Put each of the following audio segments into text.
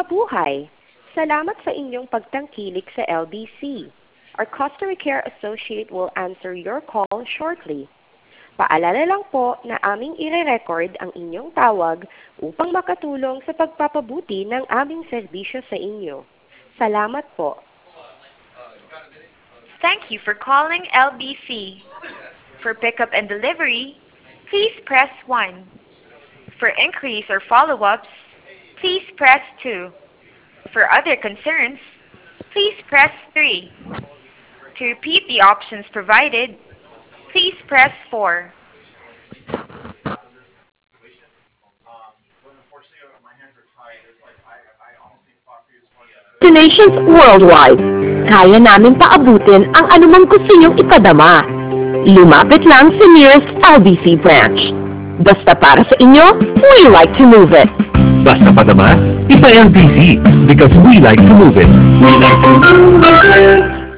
Mabuhay! Salamat sa inyong pagtangkilik sa LBC. Our customer care associate will answer your call shortly. Paalala lang po na aming ire-record ang inyong tawag upang makatulong sa pagpapabuti ng aming serbisyo sa inyo. Salamat po. Thank you for calling LBC. For pickup and delivery, please press 1. For inquiries or follow-ups, please press 2. For other concerns, please press 3. To repeat the options provided, please press 4. Destinations worldwide. Kaya namin paabutin ang anumang gusto niyong ipadama. Lumapit lang sa nearest LBC branch. Basta para sa inyo, we like to move it. Basta padama, ipa-LBC because we like to move it. We like to move it.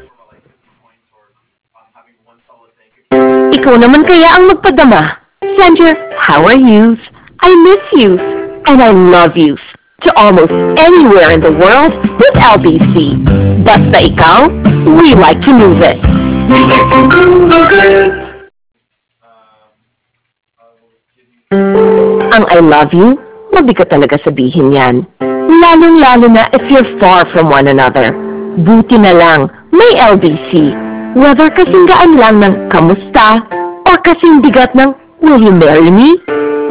Ikaw naman kaya ang magpadama. Send your how are yous, I miss yous, and I love yous to almost anywhere in the world with LBC. Basta ikaw, we like to move it. We like to move it. Ang I love you, mabigat talaga sabihin yan. Lalong-lalo na if you're far from one another. Buti na lang, may LBC. Whether kasing gaan lang ng kamusta, or kasing bigat ng will you marry me?